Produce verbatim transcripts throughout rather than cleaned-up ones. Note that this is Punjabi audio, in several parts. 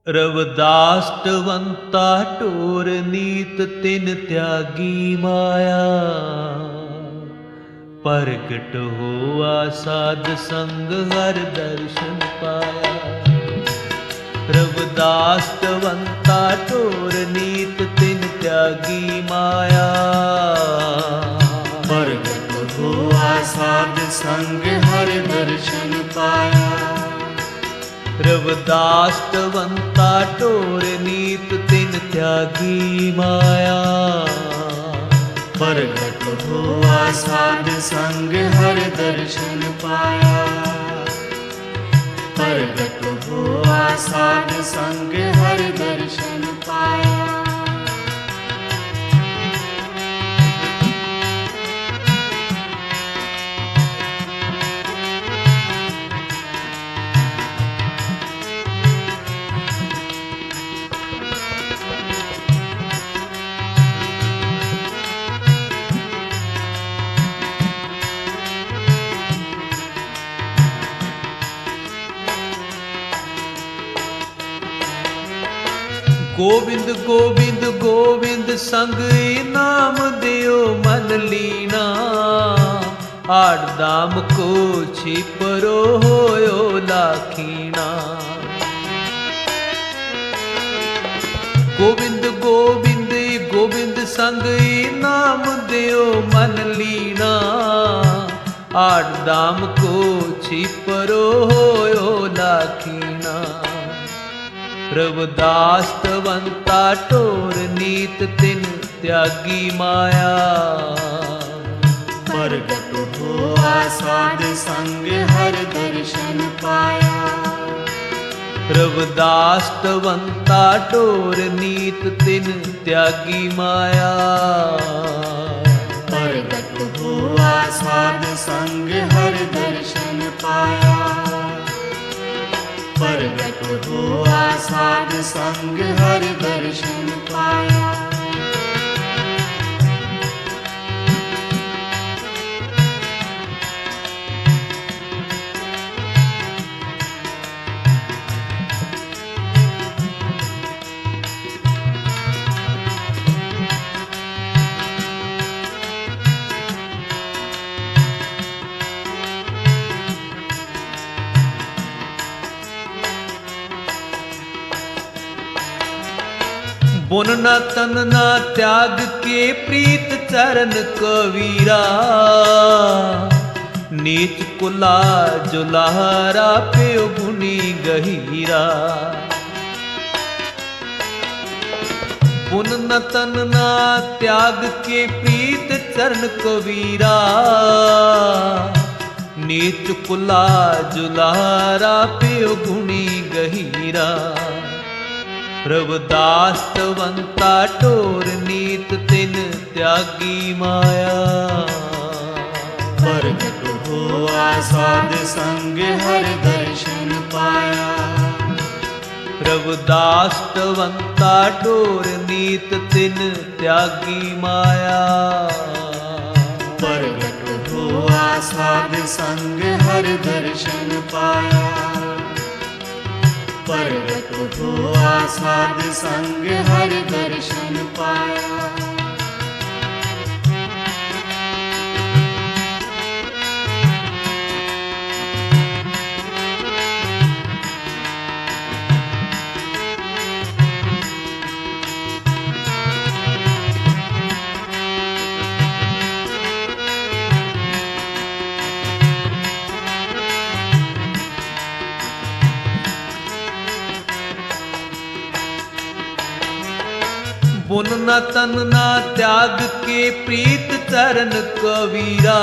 रवदास्तवंता टोर नीत तिन त्यागी माया। प्रगट हुआ साध संग हर दर्शन पाया। रवदास्तवंता टोर नीत तिन त्यागी माया। प्रगट हुआ साध संग हर दर्शन पाया। रवदास्तवंता टोर नीत तिन त्यागी माया। प्रगट हुआ साध संग हर दर्शन पाया। प्रगट हुआ साध संग हर दर्शन पाया। गोविंद गोविंद गोविंद संग नाम दियो मन लीना। आठ दाम को छिपरो होयो लाखीना। गोविंद गोविंद गोविंद संग नाम दियो मन लीना। आठ दाम को छिपरो होयो लाखीना। रवदास्तवंता टोर नीत तिन त्यागी माया। प्रगट हुआ साध संग हर दर्शन पाया। रवदास्तवंता टोर नीत तिन त्यागी माया। प्रगट हुआ साध संग हर दर्शन पाया। प्रगट हुआ साध संग हर दर्शन पाया। बुन न तन न त्याग के प्रीत चरण कवीरा। नीच कुला जुलारा पे गुनी गहीरा। बुन न तन न त्याग के प्रीत चरण कवीरा। नीच कुला जुलारा पे गुनी गहीरा। रवदास्तवंता टोर नीत तिन त्यागी माया। प्रगट हुआ साध संग हर दर्शन पाया। रवदास्तवंता टोर नीत तिन त्यागी माया। प्रगट हुआ साध संग हर दर्शन पाया। प्रगट हुआ साध संग हर दर्शन पाया। बुन न तन न त्याग के प्रीत चरण कवीरा।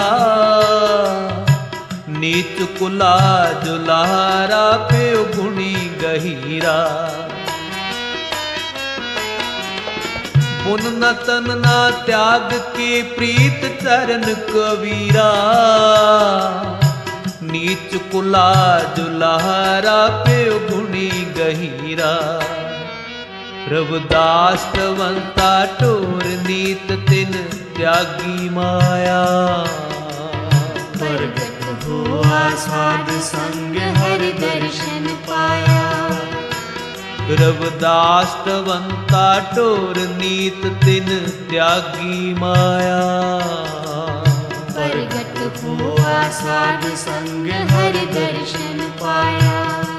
नीच कुला जुलारा पे गुणी गहीरा। बुन न तन न त्याग के प्रीत चरण कवीरा। नीच कुला जुलारा पे गुणी गहीरा। रवदास्तवंता टोर नीत तिन त्यागी माया। प्रगट हुआ साध संग हर दर्शन पाया। रविदास तवंता टोर नीत तिन त्यागी माया। प्रगट हुआ साध संग हरि दर्शन पाया।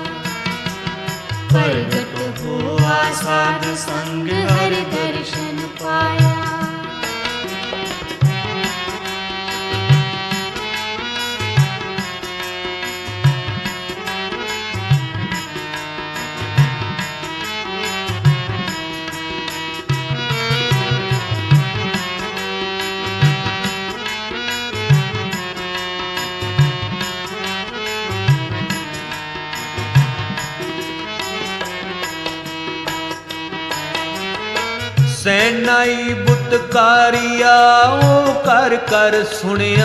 प्रगट हुआ साध संग हरि दर्शन पाया। सैनाई बुतकारिया ओ कर कर सुनिया।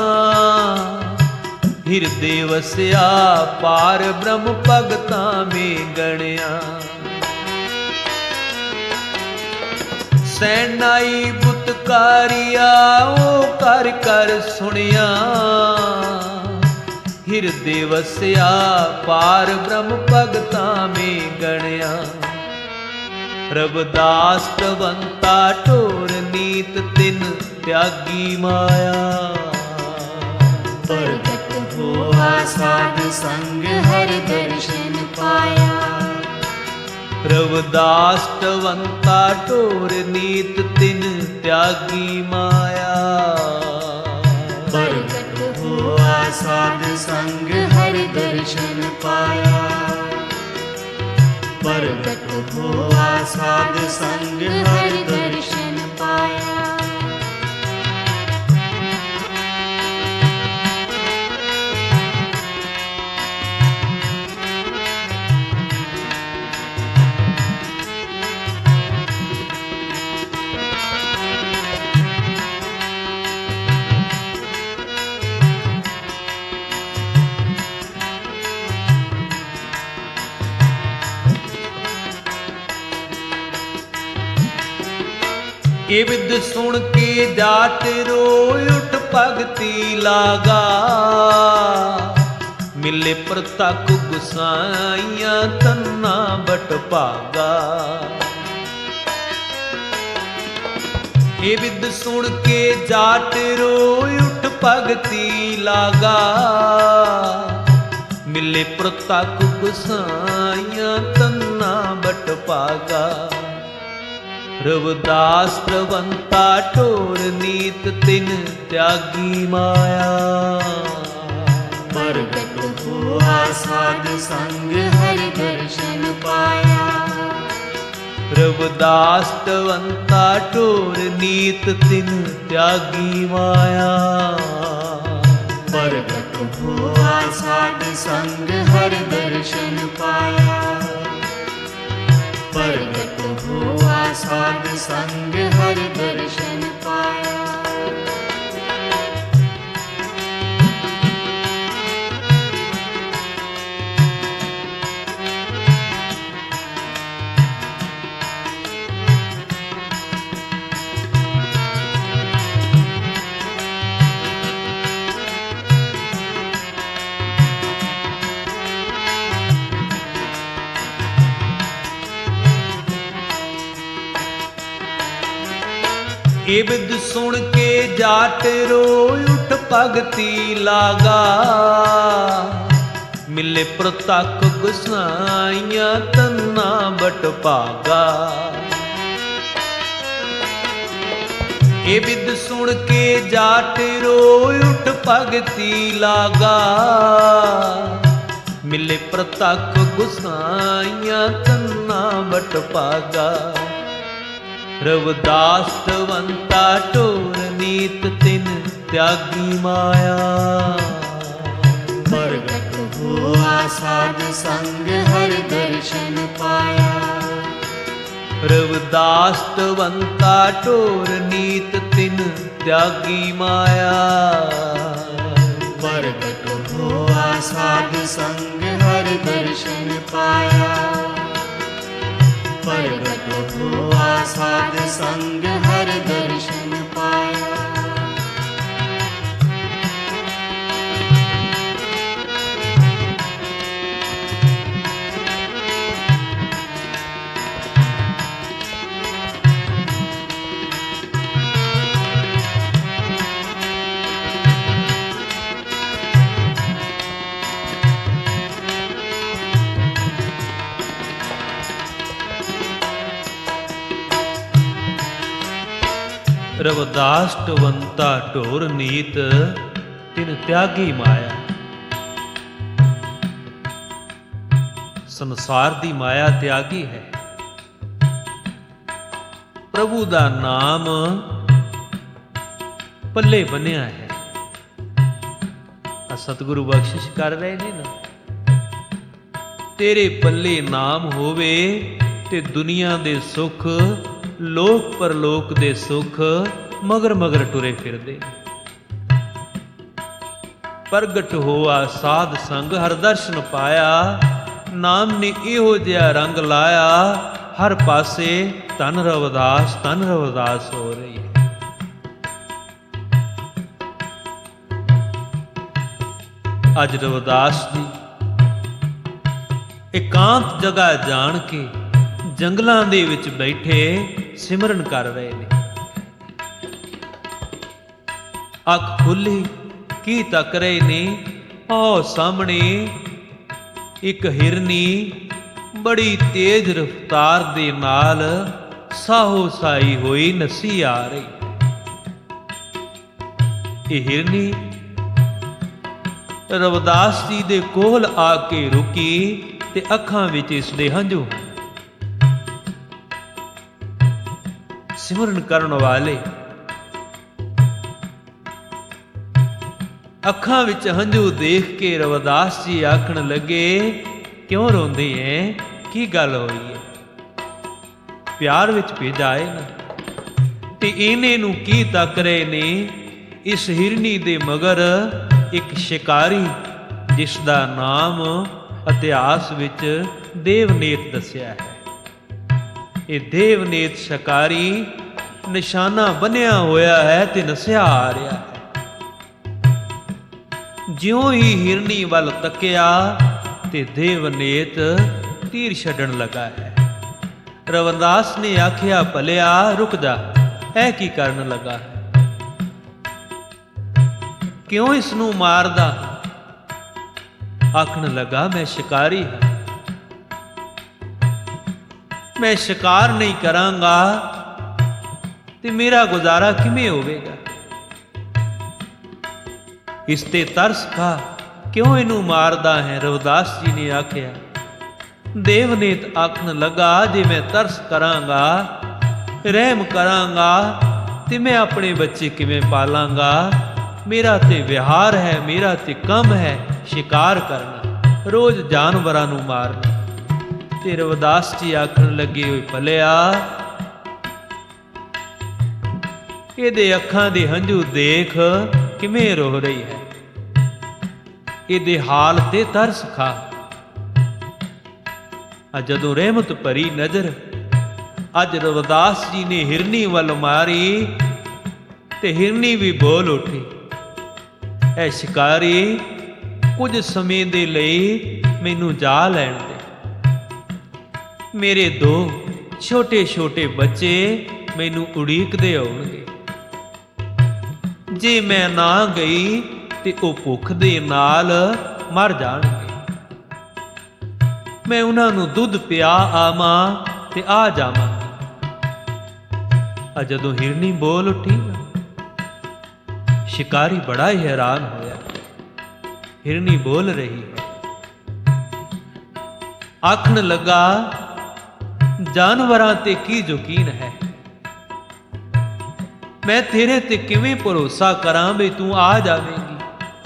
हिरदे वसिया पार ब्रह्म भगता में गणिया। सैनाई बुतकारिया ओ कर कर सुनिया। हिरदे वसिया पार ब्रह्म भगता में गणिया। रविदास तवंता टोर नीत तिन त्यागी माया। प्रगट हुआ साध संग हरि दर्शन पाया। रविदास तवंता टोर नीत तिन त्यागी माया। प्रगट हुआ साध संग हरि दर्शन पाया। प्रगट हुआ साध संग हरि दर्शन पाया। ये विद सुन के जाट रोय उठ भगती लागा। मिले प्रतक गुसाइया तन्ना बट भागा। ये विद सुन के जाट रोय उठ भगती लागा। मिले प्रतक गुसाइया तन्ना बट भागा। रविदास तवंता टोर नीत तिन त्यागी माया। प्रगट हुआ साध संग हरि दर्शन पाया। रविदास तवंता टोर नीत तिन त्यागी माया। प्रगट हुआ साध संग हरि दर्शन पाया। प्रगट हुआ साध संग हरि दर्शन पाया। ये विद सुन के जाट रोय उठ भगती लागा। मिले प्रतक गुसाइया तन्ना बट भागा। ये विद सुन के जाट रोय उठ भगती लागा। मिले प्रतक गुसाइया तन्ना बट भागा। रविदास तवंता टोर नीत तिन त्यागी माया। प्रगट हुआ साध संग हरि दर्शन पाया। रविदास तवंता टोर नीत तिन त्यागी माया। प्रगट हुआ साध संग हरि दर्शन पाया। प्रगट हुआ साध संग हरि दर्शन पाया। ਰਵਿਦਾਸ ਟਵੰਤਾ ਢੋਰ ਨੀਤ ਤਿਨ ਤਿਆਗੀ ਮਾਇਆ। ਸੰਸਾਰ ਦੀ ਮਾਇਆ ਤਿਆਗੀ ਹੈ। ਪ੍ਰਭੂ ਦਾ ਨਾਮ ਪੱਲੇ ਬੰਨਿਆ ਹੈ। ਆ ਸਤਿਗੁਰੂ ਬਖਸ਼ਿਸ਼ ਕਰ ਰਹੇ ਨੇ ਨਾ, ਤੇਰੇ ਪੱਲੇ ਨਾਮ ਹੋਵੇ ਤੇ ਦੁਨੀਆ ਦੇ ਸੁੱਖ, ਲੋਕ ਪਰਲੋਕ ਦੇ ਸੁੱਖ ਮਗਰ ਮਗਰ ਟੁਰੇ ਫਿਰਦੇ। ਪ੍ਰਗਟ ਹੋਆ ਸਾਧ ਸੰਗ ਹਰ ਦਰਸ਼ਨ ਪਾਇਆ, ਨਾਮ ਨੇ ਇਹੋ ਜਿਹਾ ਰੰਗ ਲਾਇਆ, ਹਰ ਪਾਸੇ ਧਨ ਰਵਿਦਾਸ ਧਨ ਰਵਿਦਾਸ ਹੋ ਰਹੀ ਹੈ। ਅੱਜ ਰਵਿਦਾਸ ਜੀ ਇਕਾਂਤ ਜਗ੍ਹਾ ਜਾਣ ਕੇ ਜੰਗਲਾਂ ਦੇ ਵਿੱਚ ਬੈਠੇ ਸਿਮਰਨ ਕਰ ਰਹੇ ਨੇ। ਅੱਖ ਖੁੱਲੀ ਕੀ ਤੱਕ ਰਹੇ ਨੇ, ਉਹ ਸਾਹਮਣੇ ਇੱਕ ਹਿਰਨੀ ਬੜੀ ਤੇਜ਼ ਰਫ਼ਤਾਰ ਦੇ ਨਾਲ ਸਾਹੋ ਸਾਈ ਹੋਈ ਨੱਸੀ ਆ ਰਹੀ। ਇਹ ਹਿਰਨੀ ਰਵਿਦਾਸ ਜੀ ਦੇ ਕੋਲ ਆ ਕੇ ਰੁਕੀ ਤੇ ਅੱਖਾਂ ਵਿੱਚ ਇਸ ਦੇ ਹੰਝੂ। ਸਿਮਰਨ ਕਰਨ ਵਾਲੇ ਅੱਖਾਂ ਵਿੱਚ ਹੰਝੂ ਦੇਖ ਕੇ ਰਵਿਦਾਸ ਜੀ ਆਖਣ ਲੱਗੇ, ਕਿਉਂ ਰੋਂਦੇ ਐ, ਕੀ ਗੱਲ ਹੋਈ ਹੈ? ਪਿਆਰ ਵਿੱਚ ਭੇਜਾਏ ਨਾ, ਤੇ ਇਹਨੇ ਨੂੰ ਕੀ ਤੱਕ ਰਹੇ ਨੇ? ਇਸ ਹਿਰਨੀ ਦੇ ਮਗਰ ਇੱਕ ਸ਼ਿਕਾਰੀ, ਜਿਸ ਦਾ ਨਾਮ ਇਤਿਹਾਸ ਵਿੱਚ ਦੇਵਨੇਤ ਦੱਸਿਆ ਹੈ। ਇਹ ਦੇਵਨੇਤ ਸ਼ਿਕਾਰੀ ਨਿਸ਼ਾਨਾ ਬੰਨਿਆ ਹੋਇਆ ਹੈ ਤੇ ਨਸਿਆ ਆ ਰਿਹਾ ਹੈ। ਜਿਉਂ ਹੀ ਹਿਰਨੀ ਵੱਲ ਤੱਕਿਆ ਤੇ ਦੇਵਨੇਤ ਤੀਰ ਛੱਡਣ ਲੱਗਾ ਹੈ। ਰਵਿਦਾਸ ਨੇ ਆਖਿਆ, ਭਲਿਆ ਰੁਕ ਜਾ, ਇਹ ਕੀ ਕਰਨ ਲੱਗਾ ਹੈ? ਕਿਉਂ ਇਸ ਨੂੰ ਮਾਰਦਾ? ਆਖਣ ਲੱਗਾ, ਮੈਂ ਸ਼ਿਕਾਰੀ ਹਾਂ, ਮੈਂ ਸ਼ਿਕਾਰ ਨਹੀਂ ਕਰਾਂਗਾ ਤੇ ਮੇਰਾ ਗੁਜ਼ਾਰਾ ਕਿਵੇਂ ਹੋਵੇਗਾ? ਇਸ ਤੇ ਤਰਸ ਖਾ, ਕਿਉਂ ਇਹਨੂੰ ਮਾਰਦਾ ਹੈ? ਰਵਿਦਾਸ ਜੀ ਨੇ ਆਖਿਆ। ਦੇਵਨੇਤ ਆਖਣ ਲੱਗਾ, ਜੇ ਮੈਂ ਤਰਸ ਕਰਾਂਗਾ, ਰਹਿਮ ਕਰਾਂਗਾ ਤੇ ਮੈਂ ਆਪਣੇ ਬੱਚੇ ਕਿਵੇਂ ਪਾਲਾਂਗਾ? ਮੇਰਾ ਤੇ ਵਿਹਾਰ ਹੈ, ਮੇਰਾ ਤੇ ਕੰਮ ਹੈ ਸ਼ਿਕਾਰ ਕਰਨਾ, ਰੋਜ਼ ਜਾਨਵਰਾਂ ਨੂੰ ਮਾਰਨਾ। ਤੇ ਰਵਿਦਾਸ ਜੀ ਆਖਣ ਲੱਗੇ, ਹੋਏ ਭਲਿਆ, ਇਹਦੇ ਅੱਖਾਂ ਦੇ ਹੰਝੂ ਦੇਖ ਕਿਵੇਂ ਰੋ ਰਹੀ ਹੈ, ਇਹਦੇ ਹਾਲ ਤੇ ਤਰਸ ਖਾ। ਅੱਜ ਜਦੋਂ ਰਹਿਮਤ ਭਰੀ ਨਜ਼ਰ ਅੱਜ ਰਵਿਦਾਸ ਜੀ ਨੇ ਹਿਰਨੀ ਵੱਲ ਮਾਰੀ ਤੇ ਹਿਰਨੀ ਵੀ ਬੋਲ ਉੱਠੀ, ਐ ਸ਼ਿਕਾਰੀ, ਕੁਝ ਸਮੇਂ ਦੇ ਲਈ ਮੈਨੂੰ ਜਾ ਲੈਣ ਦੇ। ਮੇਰੇ ਦੋ ਛੋਟੇ ਛੋਟੇ ਬੱਚੇ ਮੈਨੂੰ ਉਡੀਕਦੇ ਹੋਣਗੇ। ਜੇ ਮੈਂ ਨਾ ਗਈ ਤੇ ਉਹ ਭੁੱਖ ਦੇ ਨਾਲ ਮਰ ਜਾਣਗੇ। ਮੈਂ ਉਹਨਾਂ ਨੂੰ ਦੁੱਧ ਪਿਆ ਆਵਾਂ ਤੇ ਆ ਜਾਵਾਂਗੀ। ਆ ਜਦੋਂ ਹਿਰਨੀ ਬੋਲ ਉੱਠੀ, ਸ਼ਿਕਾਰੀ ਬੜਾ ਹੀ ਹੈਰਾਨ ਹੋਇਆ। ਹਿਰਨੀ ਬੋਲ ਰਹੀ ਹੈ। ਆਖਣ ਲੱਗਾ, ਜਾਨਵਰਾਂ ਤੇ ਕੀ ਯਕੀਨ ਹੈ? ਮੈਂ ਤੇਰੇ ਤੇ ਕਿਵੇਂ ਭਰੋਸਾ ਕਰਾਂ ਵੀ ਤੂੰ ਆ ਜਾਵੇਂਗੀ?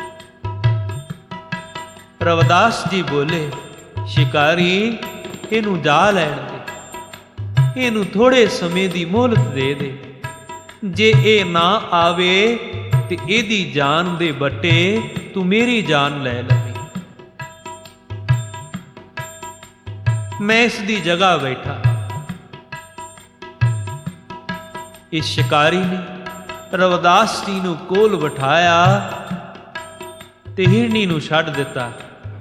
ਰਵਿਦਾਸ ਜੀ ਬੋਲੇ, ਸ਼ਿਕਾਰੀ, ਇਹਨੂੰ ਜਾ ਲੈਣ ਦੇ, ਇਹਨੂੰ ਥੋੜੇ ਸਮੇਂ ਦੀ ਮੋਹਲਤ ਦੇ ਦੇ। ਜੇ ਇਹ ਨਾ ਆਵੇ ਤੇ ਇਹਦੀ ਜਾਨ ਦੇ ਬੱਟੇ ਤੂੰ ਮੇਰੀ ਜਾਨ ਲੈ ਲਵੀਂ। ਮੈਂ ਇਸ ਦੀ ਜਗ੍ਹਾ ਬੈਠਾ। ਇਸ ਸ਼ਿਕਾਰੀ ਨੇ ਰਵਿਦਾਸ ਜੀ ਨੂੰ ਕੋਲ ਬਿਠਾਇਆ ਤੇ ਹਿਰਨੀ ਨੂੰ ਛੱਡ ਦਿੱਤਾ।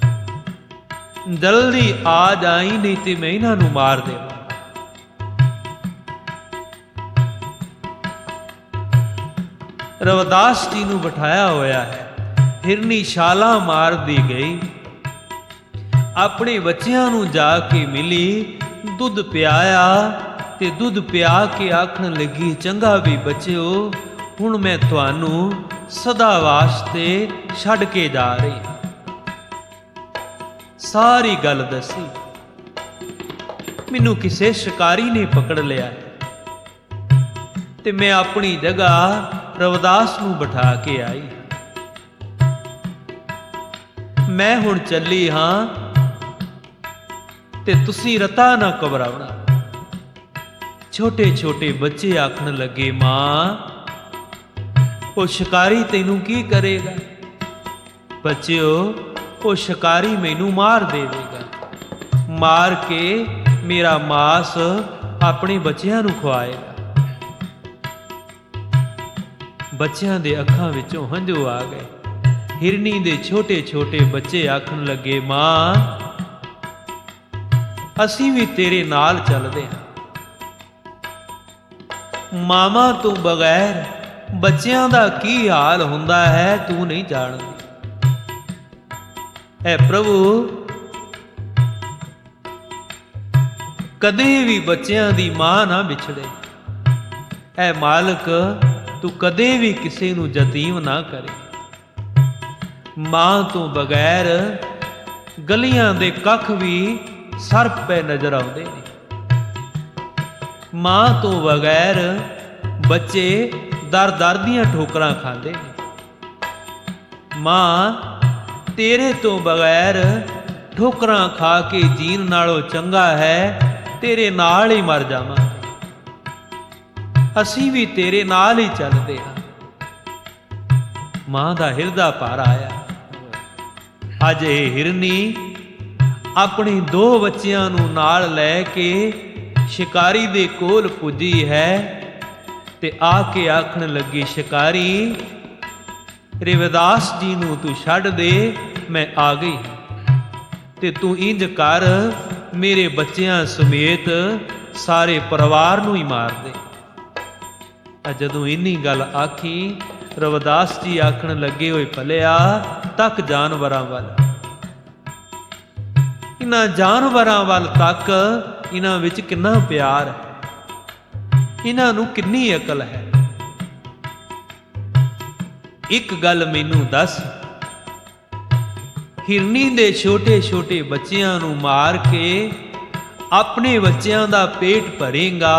ਜਲਦੀ ਆ ਜਾਈ, ਨਹੀਂ ਤੇ ਮੈਂ ਇਹਨਾਂ ਨੂੰ ਮਾਰ ਦੇਵਾਂ। ਰਵਿਦਾਸ ਜੀ ਨੂੰ ਬਿਠਾਇਆ ਹੋਇਆ ਹੈ। ਹਿਰਨੀ ਛਾਲਾਂ ਮਾਰਦੀ ਗਈ, ਆਪਣੇ ਬੱਚਿਆਂ ਨੂੰ ਜਾ ਕੇ ਮਿਲੀ, ਦੁੱਧ ਪਿਆਇਆ ਤੇ ਦੁੱਧ ਪਿਆ ਕੇ ਆਖਣ ਲੱਗੀ, ਚੰਗਾ ਵੀ ਬੱਚਿਓ, ਹੁਣ ਮੈਂ ਤੁਹਾਨੂੰ ਸਦਾ ਵਾਸਤੇ ਛੱਡ ਕੇ ਜਾ ਰਹੀ ਹਾਂ। ਸਾਰੀ ਗੱਲ ਦੱਸੀ। ਮੈਨੂੰ ਕਿਸੇ ਸ਼ਿਕਾਰੀ ਨੇ ਪਕੜ ਲਿਆ ਤੇ ਮੈਂ ਆਪਣੀ ਜਗ੍ਹਾ ਰਵਿਦਾਸ ਨੂੰ ਬਿਠਾ ਕੇ ਆਈ। ਮੈਂ ਹੁਣ ਚੱਲੀ ਹਾਂ ਤੇ ਤੁਸੀਂ ਰਤਾ ਨਾ ਘਬਰਾਉਣਾ। ਛੋਟੇ ਛੋਟੇ ਬੱਚੇ ਆਖਣ ਲੱਗੇ, ਮਾਂ ਉਹ ਸ਼ਿਕਾਰੀ ਤੈਨੂੰ ਕੀ ਕਰੇਗਾ? ਬੱਚਿਓ, ਉਹ ਸ਼ਿਕਾਰੀ ਮੈਨੂੰ ਮਾਰ ਦੇਵੇਗਾ, ਮਾਰ ਕੇ ਮੇਰਾ ਮਾਸ ਆਪਣੇ ਬੱਚਿਆਂ ਨੂੰ ਖਵਾਏਗਾ। ਬੱਚਿਆਂ ਦੇ ਅੱਖਾਂ ਵਿੱਚੋਂ ਹੰਝੂ ਆ ਗਏ। ਹਿਰਨੀ ਦੇ ਛੋਟੇ ਛੋਟੇ ਬੱਚੇ ਆਖਣ ਲੱਗੇ, ਮਾਂ ਅਸੀਂ ਵੀ ਤੇਰੇ ਨਾਲ ਚੱਲਦੇ ਹਾਂ। ਮਾਵਾਂ ਤੋਂ ਬਗੈਰ ਬੱਚਿਆਂ ਦਾ ਕੀ ਹਾਲ ਹੁੰਦਾ ਹੈ ਤੂੰ ਨਹੀਂ ਜਾਣਦੀ। ਐ ਪ੍ਰਭੂ, ਕਦੇ ਵੀ ਬੱਚਿਆਂ ਦੀ ਮਾਂ ਨਾ ਵਿਛੜੇ। ਐ ਮਾਲਕ, ਤੂੰ ਕਦੇ ਵੀ ਕਿਸੇ ਨੂੰ ਯਤੀਮ ਨਾ ਕਰੇ। ਮਾਂ ਤੋਂ ਬਗੈਰ ਗਲੀਆਂ ਦੇ ਕੱਖ ਵੀ ਸਰਪ ਪੈ ਨਜ਼ਰ ਆਉਂਦੇ ਨੇ। ਮਾਂ ਤੋਂ ਬਗੈਰ ਬੱਚੇ ਦਰ ਦਰ ਦੀਆਂ ਠੋਕਰਾਂ ਖਾਂਦੇ ਨੇ। ਮਾਂ, ਤੇਰੇ ਤੋਂ ਬਗੈਰ ਠੋਕਰਾਂ ਖਾ ਕੇ ਜੀਣ ਨਾਲੋਂ ਚੰਗਾ ਹੈ ਤੇਰੇ ਨਾਲ ਹੀ ਮਰ ਜਾਵਾਂ। ਅਸੀਂ ਵੀ ਤੇਰੇ ਨਾਲ ਹੀ ਚੱਲਦੇ ਹਾਂ। ਮਾਂ ਦਾ ਹਿਰਦਾ ਭਰ ਆਇਆ। ਅੱਜ ਇਹ ਹਿਰਨੀ ਆਪਣੇ ਦੋ ਬੱਚਿਆਂ ਨੂੰ ਨਾਲ ਲੈ ਕੇ ਸ਼ਿਕਾਰੀ ਦੇ ਕੋਲ ਪੁੱਜੀ ਹੈ ਤੇ ਆ ਕੇ ਆਖਣ ਲੱਗੀ, ਸ਼ਿਕਾਰੀ, ਰਵਿਦਾਸ ਜੀ ਨੂੰ ਤੂੰ ਛੱਡ ਦੇ, ਮੈਂ ਆ ਗਈ ਤੇ ਤੂੰ ਇੰਜ ਕਰ, ਮੇਰੇ ਬੱਚਿਆਂ ਸਮੇਤ ਸਾਰੇ ਪਰਿਵਾਰ ਨੂੰ ਹੀ ਮਾਰ ਦੇ। ਜਦੋਂ ਇੰਨੀ ਗੱਲ ਆਖੀ, ਰਵਿਦਾਸ ਜੀ ਆਖਣ ਲੱਗੇ, ਹੋਏ ਭਲਿਆ, ਤੱਕ ਜਾਨਵਰਾਂ ਵੱਲ। ਇਹਨਾਂ ਜਾਨਵਰਾਂ ਵੱਲ ਤੱਕ, ਇਹਨਾਂ ਵਿੱਚ ਕਿੰਨਾ ਪਿਆਰ ਹੈ, ਇਹਨਾਂ ਨੂੰ ਕਿੰਨੀ ਅਕਲ ਹੈ। ਇੱਕ ਗੱਲ ਮੈਨੂੰ ਦੱਸ, ਹਿਰਨੀ ਦੇ ਛੋਟੇ ਛੋਟੇ ਬੱਚਿਆਂ ਨੂੰ ਮਾਰ ਕੇ ਆਪਣੇ ਬੱਚਿਆਂ ਦਾ ਪੇਟ ਭਰੇਗਾ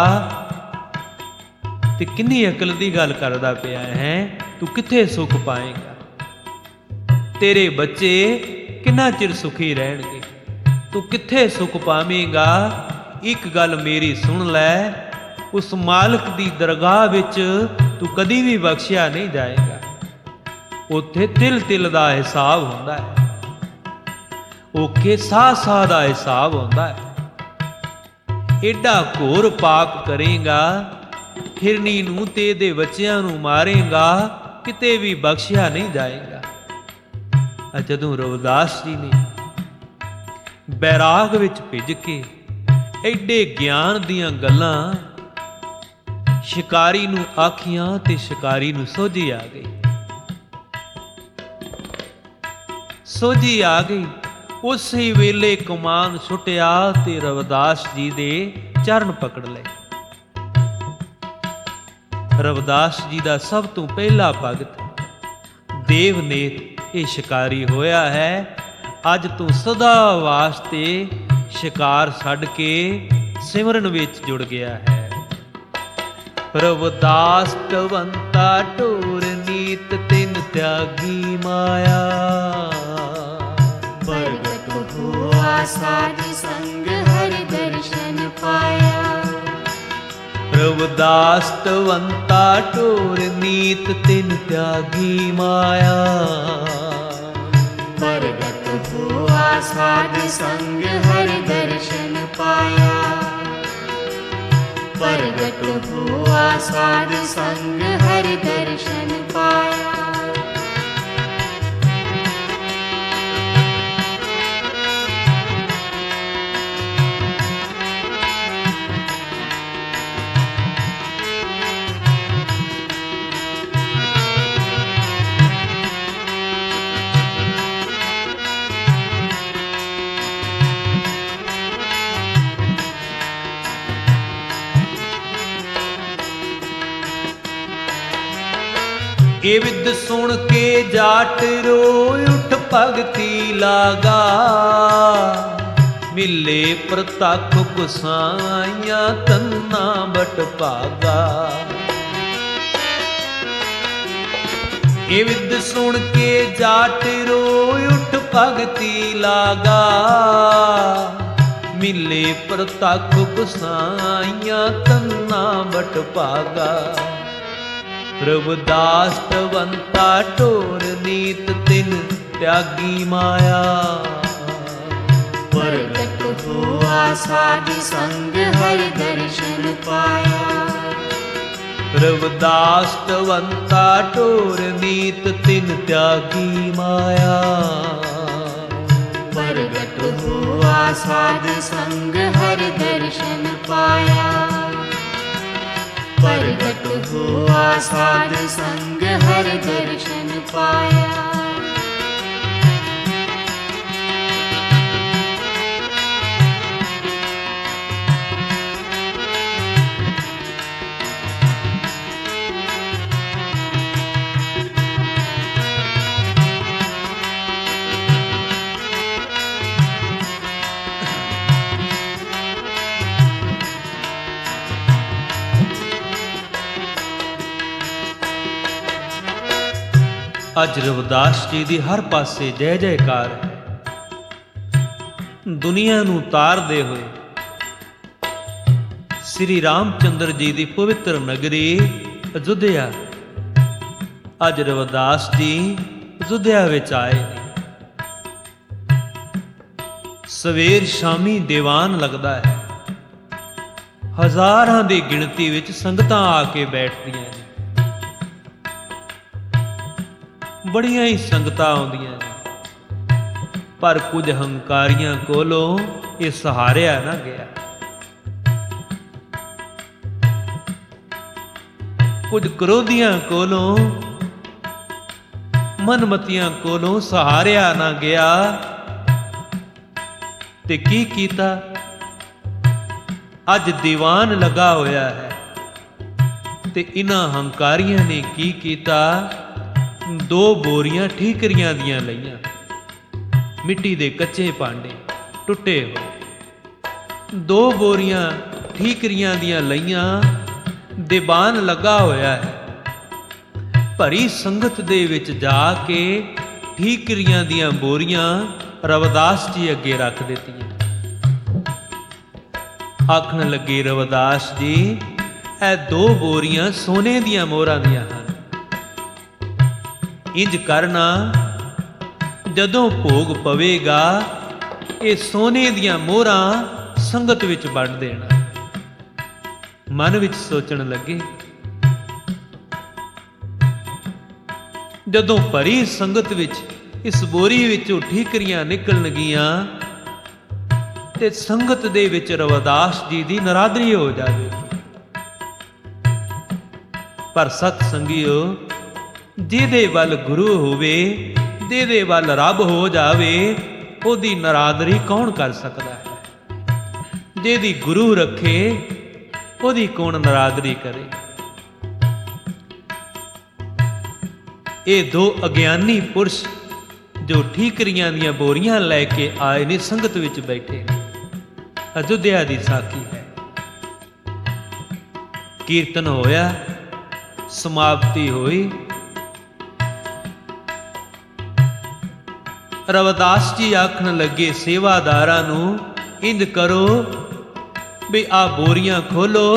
ਤੇ ਕਿੰਨੀ ਅਕਲ ਦੀ ਗੱਲ ਕਰਦਾ ਪਿਆ ਹੈ? ਤੂੰ ਕਿੱਥੇ ਸੁੱਖ ਪਾਏਗਾ? ਤੇਰੇ ਬੱਚੇ ਕਿੰਨਾ ਚਿਰ ਸੁਖੀ ਰਹਿਣਗੇ? ਤੂੰ ਕਿੱਥੇ ਸੁੱਖ ਪਾਵੇਂਗਾ? ਇੱਕ ਗੱਲ ਮੇਰੀ ਸੁਣ ਲੈ, ਉਸ ਮਾਲਕ ਦੀ ਦਰਗਾਹ ਵਿੱਚ ਤੂੰ ਕਦੀ ਵੀ ਬਖਸ਼ਿਆ ਨਹੀਂ ਜਾਏਗਾ। ਉੱਥੇ ਤਿਲ ਤਿਲ ਦਾ ਹਿਸਾਬ ਹੁੰਦਾ ਹੈ, ਓਕੇ ਸਾਹ ਸਾਹ ਦਾ ਹਿਸਾਬ ਹੁੰਦਾ ਹੈ। ਏਡਾ ਘੋਰ ਪਾਪ ਕਰੇਗਾ, ਹਿਰਨੀ ਨੂੰ ਤੇ ਇਹਦੇ ਬੱਚਿਆਂ ਨੂੰ ਮਾਰੇਗਾ, ਕਿਤੇ ਵੀ ਬਖਸ਼ਿਆ ਨਹੀਂ ਜਾਏਗਾ। ਜਦੋਂ ਰਵਿਦਾਸ ਜੀ ਨੇ ਬੈਰਾਗ ਵਿੱਚ ਭਿੱਜ ਕੇ ਐਡੇ ਗਿਆਨ ਦੀਆਂ ਗੱਲਾਂ ਸ਼ਿਕਾਰੀ ਨੂੰ ਆਖੀਆਂ ਤੇ ਸ਼ਿਕਾਰੀ ਨੂੰ ਸੋਝੀ ਆ ਗਈ। ਸੋਝੀ ਆ ਗਈ। ਉਸੇ ਵੇਲੇ ਕਮਾਨ ਸੁੱਟਿਆ ਤੇ ਰਵਿਦਾਸ ਜੀ ਦੇ ਚਰਨ ਪਕੜ ਲਏ। ਰਵਿਦਾਸ ਜੀ ਦਾ ਸਭ ਤੋਂ ਪਹਿਲਾ ਭਗਤ ਦੇਵਨੇਤ ਇਹ ਸ਼ਿਕਾਰੀ ਹੋਇਆ ਹੈ। ਅੱਜ ਤੂੰ ਸਦਾ ਵਾਸਤੇ ਸ਼ਿਕਾਰ ਛੱਡ ਕੇ ਸਿਮਰਨ ਵਿੱਚ ਜੁੜ ਗਿਆ ਹੈ। ਰਵਿਦਾਸ ਕਵੰਤਾ ਢੋਰ ਨੀਤ ਤਿਨ ਤਿਆਗੀ ਮਾਇਆ, ਪ੍ਰਗਟ ਹੁਆ ਸਾਧ ਸੰਗ ਹਰਿ ਦਰਸ਼ਨ ਪਾਇਆ। ਰਵਿਦਾਸ ਕਵੰਤਾ ਢੋਰ ਨੀਤ ਤਿਨ ਤਿਆਗੀ ਮਾਇਆ, ਪ੍ਰਗਟ ਹੁਆ ਸਾਧ ਸੰਗ ਹਰਿ ਦਰਸ਼ਨ ਪਾਇਆ। ਪ੍ਰਗਟ ਹੁਆ ਸਾਧ ਸੰਗ ਹਰਿ ਦਰਸ਼ਨ ਪਾਇਆ। ਇਹ ਵਿਦ ਸੁਣ ਕੇ ਜਾਟ ਰੋਇ ਉਠ ਭਗਤੀ ਲਾਗਾ, ਮਿਲੇ ਪ੍ਰਤੱਖ ਗੁਸਾਈਆਂ ਤੰਨਾ ਬਟ ਭਾਗਾ। ਇਹ ਵਿਦ ਸੁਣ ਕੇ ਜਾਟ ਰੋਇ ਉਠ ਭਗਤੀ ਲਾਗਾ, ਮਿਲੇ ਪ੍ਰਤੱਖ ਗੁਸਾਈਆਂ ਤੰਨਾ ਬਟ ਭਾਗਾ। ਰਵਿਦਾਸ ਟਵੰਤਾ ਢੋਰ ਨੀਤ ਤਿਨ ਤਿਆਗੀ ਮਾਇਆ, ਪ੍ਰਗਟ ਹੋਆ ਸਾਧ ਸੰਗ ਹਰ ਦਰਸ਼ਨ ਪਾਇਆ। ਰਵਿਦਾਸ ਟਵੰਤਾ ਢੋਰ ਨੀਤ ਤਿਨ ਤਿਆਗੀ ਮਾਇਆ, ਪ੍ਰਗਟ ਹੋਆ ਸਾਧ ਸੰਗ ਹਰ ਦਰਸ਼ਨ ਪਾਇਆ। ਪ੍ਰਗਟ ਹੋਆ ਸਾਧ ਸੰਗ ਹਰ ਦਰਸ਼ਨ ਪਾਇਆ। ਅੱਜ ਰਵਿਦਾਸ ਜੀ ਦੀ ਹਰ ਪਾਸੇ ਜੈ ਜੈਕਾਰ ਹੈ। ਦੁਨੀਆ ਨੂੰ ਤਾਰਦੇ ਹੋਏ ਸ੍ਰੀ ਰਾਮਚੰਦਰ ਜੀ ਦੀ ਪਵਿੱਤਰ ਨਗਰੀ ਅਯੁੱਧਿਆ, ਅੱਜ ਰਵਿਦਾਸ ਜੀ ਅਯੁੱਧਿਆ ਵਿੱਚ ਆਏ ਨੇ। ਸਵੇਰ ਸ਼ਾਮੀ ਦੀਵਾਨ ਲੱਗਦਾ ਹੈ, ਹਜ਼ਾਰਾਂ ਦੀ ਗਿਣਤੀ ਵਿੱਚ ਸੰਗਤਾਂ ਆ ਕੇ ਬੈਠਦੀਆਂ ਨੇ। ਬੜੀਆਂ ਹੀ ਸੰਗਤਾਂ ਆਉਂਦੀਆਂ ਨੇ, ਪਰ ਕੁਝ ਹੰਕਾਰੀਆਂ ਕੋਲੋਂ ਇਹ ਸਹਾਰਿਆ ਨਾ ਗਿਆ। ਕੁਝ ਕ੍ਰੋਧੀਆਂ ਕੋਲੋਂ, ਮਨਮਤੀਆਂ ਕੋਲੋਂ ਸਹਾਰਿਆ ਨਾ ਗਿਆ। ਤੇ ਕੀ ਕੀਤਾ? ਅੱਜ ਦੀਵਾਨ ਲੱਗਾ ਹੋਇਆ ਹੈ ਤੇ ਇਹਨਾਂ ਹੰਕਾਰੀਆਂ ਨੇ ਕੀ ਕੀਤਾ? ਦੋ ਬੋਰੀਆਂ ਠੀਕਰੀਆਂ ਦੀਆਂ ਲਈਆਂ, ਮਿੱਟੀ ਦੇ ਕੱਚੇ ਭਾਂਡੇ ਟੁੱਟੇ ਹੋਏ। ਦੋ ਬੋਰੀਆਂ ਠੀਕਰੀਆਂ ਦੀਆਂ ਲਈਆਂ, ਦੀਵਾਨ ਲੱਗਾ ਹੋਇਆ ਹੈ। ਭਰੀ ਸੰਗਤ ਦੇ ਵਿੱਚ ਜਾ ਕੇ ਠੀਕਰੀਆਂ ਦੀਆਂ ਬੋਰੀਆਂ ਰਵਿਦਾਸ ਜੀ ਅੱਗੇ ਰੱਖ ਦਿੱਤੀਆਂ। ਆਖਣ ਲੱਗੇ ਰਵਿਦਾਸ ਜੀ, ਇਹ ਦੋ ਬੋਰੀਆਂ ਸੋਨੇ ਦੀਆਂ ਮੋਹਰਾਂ ਦੀਆਂ ਹਨ। ਇੰਜ ਕਰਨਾ, ਜਦੋਂ ਭੋਗ ਪਵੇਗਾ ਇਹ ਸੋਨੇ ਦੀਆਂ ਮੋਹਰਾਂ ਸੰਗਤ ਵਿੱਚ ਵੰਡ ਦੇਣਾ। ਮਨ ਵਿੱਚ ਸੋਚਣ ਲੱਗੇ, ਜਦੋਂ ਭਰੀ ਸੰਗਤ ਵਿੱਚ ਇਸ ਬੋਰੀ ਵਿੱਚੋਂ ਠੀਕਰੀਆਂ ਨਿਕਲਣਗੀਆਂ ਤੇ ਸੰਗਤ ਦੇ ਵਿੱਚ ਰਵਿਦਾਸ ਜੀ ਦੀ ਨਰਾਦਰੀ ਹੋ ਜਾਵੇਗੀ। ਪਰ ਸਤ ਸੰਗਿਓ, ਜਿਹਦੇ ਵੱਲ ਗੁਰੂ ਹੋਵੇ, ਜਿਹਦੇ ਵੱਲ ਰੱਬ ਹੋ ਜਾਵੇ, ਉਹਦੀ ਨਰਾਦਰੀ ਕੌਣ ਕਰ ਸਕਦਾ ਹੈ? ਜਿਹਦੀ ਗੁਰੂ ਰੱਖੇ, ਉਹਦੀ ਕੌਣ ਨਰਾਦਰੀ ਕਰੇ? ਇਹ ਦੋ ਅਗਿਆਨੀ ਪੁਰਸ਼ ਜੋ ਠੀਕਰੀਆਂ ਦੀਆਂ ਬੋਰੀਆਂ ਲੈ ਕੇ ਆਏ ਨੇ, ਸੰਗਤ ਵਿੱਚ ਬੈਠੇ ਨੇ। ਅਯੁੱਧਿਆ ਦੀ ਸਾਖੀ ਹੈ। ਕੀਰਤਨ ਹੋਇਆ, ਸਮਾਪਤੀ ਹੋਈ। ਰਵਿਦਾਸ ਜੀ ਆਖਣ ਲੱਗੇ ਸੇਵਾਦਾਰਾਂ ਨੂੰ, ਇੰਜ ਕਰੋ ਵੀ ਆ ਬੋਰੀਆਂ ਖੋਲੋ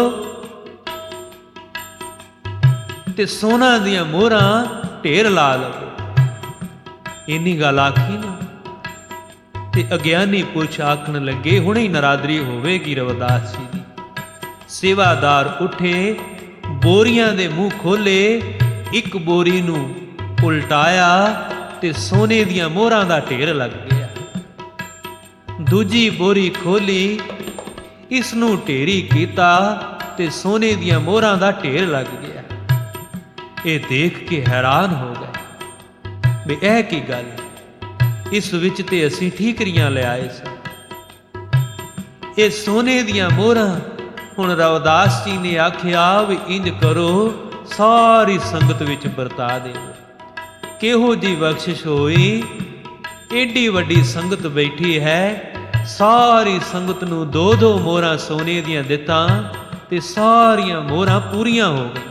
ਤੇ ਸੋਨਾ ਦੀਆਂ ਮੋਹਰਾਂ ਢੇਰ ਲਾ ਲਵੋ। ਇੰਨੀ ਗੱਲ ਆਖੀ ਨਾ ਤੇ ਅਗਿਆਨੀ ਪੁਰਸ਼ ਆਖਣ ਲੱਗੇ, ਹੁਣੇ ਹੀ ਨਰਾਦਰੀ ਹੋਵੇਗੀ ਰਵਿਦਾਸ ਜੀ ਦੀ। ਸੇਵਾਦਾਰ ਉੱਠੇ, ਬੋਰੀਆਂ ਦੇ ਮੂੰਹ ਖੋਲੇ, ਇੱਕ ਬੋਰੀ ਨੂੰ ਉਲਟਾਇਆ ਤੇ ਸੋਨੇ ਦੀਆਂ ਮੋਹਰਾਂ ਦਾ ਢੇਰ ਲੱਗ ਗਿਆ। ਦੂਜੀ ਬੋਰੀ ਖੋਲੀ, ਇਸ ਨੂੰ ਢੇਰੀ ਕੀਤਾ ਤੇ ਸੋਨੇ ਦੀਆਂ ਮੋਹਰਾਂ ਦਾ ਢੇਰ ਲੱਗ ਗਿਆ। ਇਹ ਦੇਖ ਕੇ ਹੈਰਾਨ ਹੋ ਗਏ ਵੀ ਇਹ ਕੀ ਗੱਲ ਹੈ? ਇਸ ਵਿੱਚ ਤੇ ਅਸੀਂ ਠੀਕਰੀਆਂ ਲਿਆਏ ਸਾਂ, ਇਹ ਸੋਨੇ ਦੀਆਂ ਮੋਹਰਾਂ। ਹੁਣ ਰਵਿਦਾਸ ਜੀ ਨੇ ਆਖਿਆ ਵੀ ਇੰਜ ਕਰੋ, ਸਾਰੀ ਸੰਗਤ ਵਿੱਚ ਵਰਤਾ ਦੇਵੋ। ਕਿਹੋ ਜੀ ਬਖਸ਼ਿਸ਼ ਹੋਈ, ਏਡੀ ਵੱਡੀ ਸੰਗਤ ਬੈਠੀ ਹੈ, ਸਾਰੀ ਸੰਗਤ ਨੂੰ ਦੋ ਦੋ ਮੋਹਰਾਂ ਸੋਨੇ ਦੀਆਂ ਦਿੱਤਾਂ ਤੇ ਸਾਰੀਆਂ ਮੋਹਰਾਂ ਪੂਰੀਆਂ ਹੋ ਗਈਆਂ।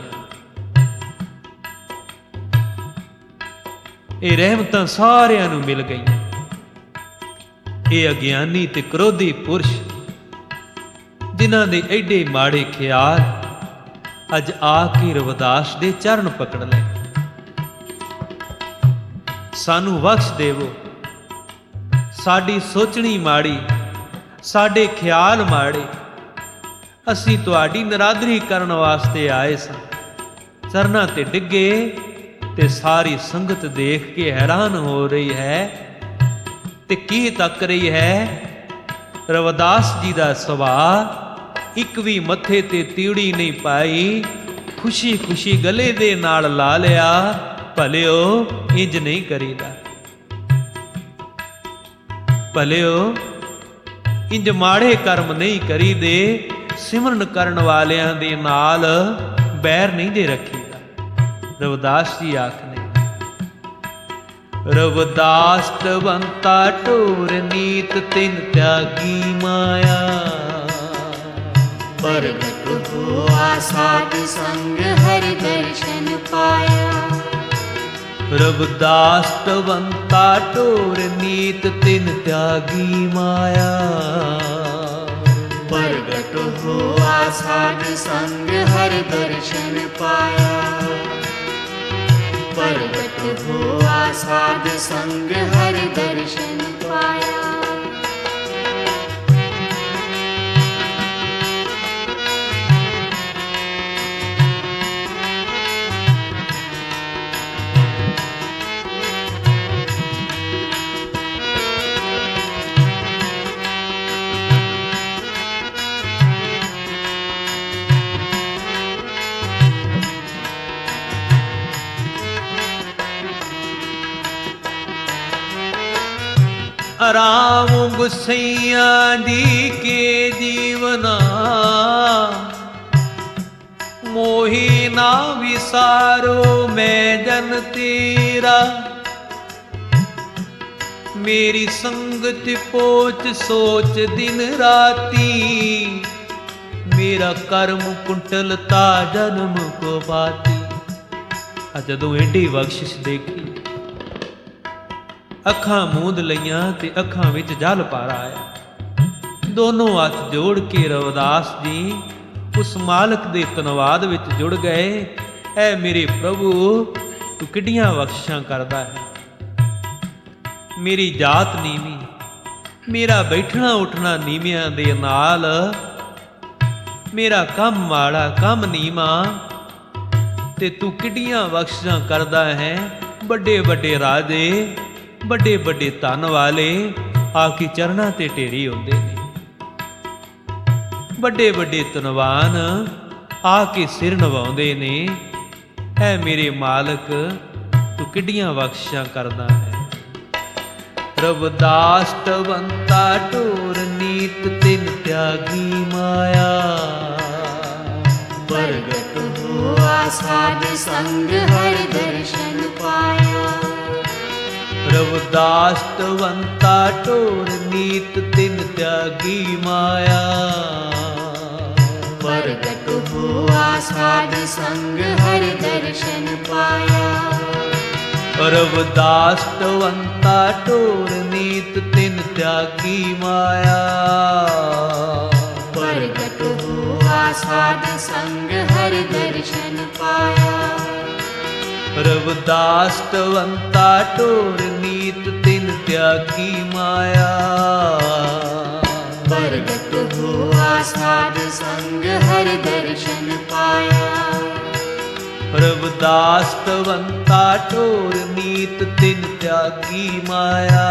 ਇਹ ਰਹਿਮਤਾਂ ਸਾਰਿਆਂ ਨੂੰ ਮਿਲ ਗਈਆਂ। ਇਹ ਅਗਿਆਨੀ ਤੇ ਕ੍ਰੋਧੀ ਪੁਰਸ਼ ਜਿਨ੍ਹਾਂ ਦੇ ਐਡੇ ਮਾੜੇ ਖਿਆਲ ਅੱਜ ਆ ਕੇ ਰਵਿਦਾਸ ਦੇ ਚਰਨ ਪਕੜ ਲਏ। ਸਾਨੂੰ ਬਖਸ਼ ਦੇਵੋ, ਸਾਡੀ ਸੋਚਣੀ ਮਾੜੀ, ਸਾਡੇ ਖਿਆਲ ਮਾੜੇ, ਅਸੀਂ ਤੁਹਾਡੀ ਨਰਾਦਰੀ ਕਰਨ ਵਾਸਤੇ ਆਏ ਸਾਂ। ਚਰਨਾਂ ਤੇ ਡਿੱਗੇ ਤੇ ਸਾਰੀ ਸੰਗਤ ਦੇਖ ਕੇ ਹੈਰਾਨ ਹੋ ਰਹੀ ਹੈ ਤੇ ਕੀ ਤੱਕ ਰਹੀ ਹੈ। ਰਵਿਦਾਸ ਜੀ ਦਾ ਸੁਭਾਅ, ਇੱਕ ਵੀ ਮੱਥੇ ਤੇ ਤੀੜੀ ਨਹੀਂ ਪਾਈ, ਖੁਸ਼ੀ ਖੁਸ਼ੀ ਗਲੇ ਦੇ ਨਾਲ ਲਾ ਲਿਆ। ਭਲਿਓ ਇੰਜ ਨਹੀਂ ਕਰੀਦਾ, ਭਲਿਓ ਇੰਜ ਮਾੜੇ ਕਰਮ ਨਹੀਂ ਕਰੀਦੇ, ਸਿਮਰਨ ਕਰਨ ਵਾਲਿਆਂ ਦੇ ਨਾਲ ਬੈਰ ਨਹੀਂ ਦੇ ਰੱਖੀਦਾ। ਰਵਿਦਾਸ ਜੀ ਆਖਦੇ, ਰਵਿਦਾਸ ਤਵੰਤਾ ਢੋਰ ਨੀਤ ਤਿਨ ਤਿਆਗੀ ਮਾਇਆ, ਪ੍ਰਗਟ ਹੋਆ ਸਾਧ ਸੰਗ ਹਰਿ ਦਰਸ਼ਨ ਪਾਇਆ। ਰਵਿਦਾਸ ਤਵੰਤਾ ਢੋਰ ਨੀਤ ਤਿਨ ਤਿਆਗੀ ਮਾਇਆ, ਪ੍ਰਗਟ ਹੋਆ ਸਾਧ ਸੰਗ ਹਰਿ ਦਰਸ਼ਨ ਪਾਇਆ। ਪ੍ਰਗਟ ਹੋਆ ਸਾਧ ਸੰਗ ਹਰਿ ਦਰਸ਼ਨ ਪਾਇਆ। ਰਾਮ ਗੁਸਈਆਂ ਜੀ ਕੇ ਜੀਵਨਾ, ਮੋਹੀ ਨਾ ਵਿਸਾਰੋ ਮੈਂ ਜਨ ਤੇਰਾ। ਮੇਰੀ ਸੰਗਤ ਪੋਚ ਸੋਚ ਦਿਨ ਰਾਤੀ, ਮੇਰਾ ਕਰਮ ਕੁੰਟਲਤਾ ਜਨਮ ਕੋ ਬਾਤੀ। ਆ ਜਦੋਂ ਏਡੀ ਬਖਸ਼ਿਸ਼ ਦੇਖੀ, ਅੱਖਾਂ ਮੂੰਦ ਲਈਆਂ ਤੇ ਅੱਖਾਂ ਵਿੱਚ ਜਲ ਭਰ ਆਇਆ। ਦੋਨੋਂ ਹੱਥ ਜੋੜ ਕੇ ਰਵਿਦਾਸ ਜੀ ਉਸ ਮਾਲਕ ਦੇ ਧੰਨਵਾਦ ਵਿੱਚ ਜੁੜ ਗਏ। ਐ ਮੇਰੇ ਪ੍ਰਭੂ, ਤੂੰ ਕਿੱਡੀਆਂ ਬਖਸ਼ਿਸ਼ਾਂ ਕਰਦਾ ਹੈ। ਮੇਰੀ ਜਾਤ ਨੀਵੀਂ, ਮੇਰਾ ਬੈਠਣਾ ਉੱਠਣਾ ਨੀਵਿਆਂ ਦੇ ਨਾਲ, ਮੇਰਾ ਕੰਮ ਮਾੜਾ ਕੰਮ ਨੀਵਾਂ, ਤੇ ਤੂੰ ਕਿੱਡੀਆਂ ਬਖਸ਼ਿਸ਼ਾਂ ਕਰਦਾ ਹੈ। ਵੱਡੇ ਵੱਡੇ ਰਾਜੇ, ਵੱਡੇ ਵੱਡੇ ਧਨ ਵਾਲੇ ਆ ਕੇ ਚਰਨਾਂ ਤੇ ਢੇਰੀ ਹੁੰਦੇ ਨੇ। ਵੱਡੇ ਵੱਡੇ ਧਨਵਾਨ ਆ ਕੇ ਸਿਰ ਨਵਾਉਂਦੇ ਨੇ। ਐ ਮੇਰੇ ਮਾਲਕ, ਤੂੰ ਕਿੱਡੀਆਂ ਬਖਸ਼ਿਸ਼ਾਂ ਕਰਦਾ ਹੈ। ਰਵਿਦਾਸ ਤਵੰਤਾ ਢੋਰ ਨੀਤ ਤਿਨ ਤਿਆਗੀ ਮਾਇਆ, ਪ੍ਰਗਟ ਹੋਆ ਸਾਧ ਸੰਗ ਹਰਿ ਦਰਸ਼ਨ ਪਾਇਆ। ਰਵਿਦਾਸ ਤਵੰਤਾ ਢੋਰ ਨੀਤ ਤਿਨ ਤਿਆਗੀ ਮਾਇਆ, ਪ੍ਰਗਟ ਹੋਆ ਸਾਧ ਸੰਗ ਹਰਿ ਦਰਸ਼ਨ ਪਾਇਆ। ਰਵਿਦਾਸ ਤਵੰਤਾ ਢੋਰ ਨੀਤ ਤਿਨ ਤਿਆਗੀ ਮਾਇਆ, ਪ੍ਰਗਟ ਹੋਆ ਸਾਧ ਸੰਗ ਹਰਿ ਦਰਸ਼ਨ ਪਾਇਆ। ਰਵਿਦਾਸ ਤਵੰਤਾ ਢੋਰ ਨੀਤ ਤਿਨ ਤਿਆਗੀ ਮਾਇਆ, ਪ੍ਰਗਟ ਹੋਆ ਸਾਧ ਸੰਗ ਹਰਿ ਦਰਸ਼ਨ ਪਾਇਆ। ਰਵਿਦਾਸ ਤਵੰਤਾ ਢੋਰ ਨੀਤ ਤਿਨ ਤਿਆਗੀ ਮਾਇਆ,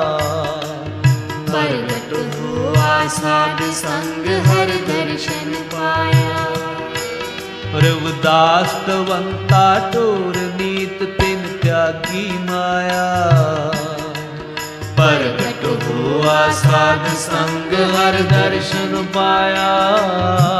ਪ੍ਰਗਟ ਹੋਆ ਸਾਧ ਸੰਗ ਹਰਿ ਦਰਸ਼ਨ ਪਾਇਆ। ਰਵਿਦਾਸ ਤਵੰਤਾ ਢੋਰ ਨੀਤ ਤਿਨ ਤਿਆਗੀ ਮਾਇਆ, ਪ੍ਰਗਟ ਹੋਆ ਸਾਧ ਸੰਗ ਹਰਿ ਦਰਸ਼ਨ ਪਾਇਆ।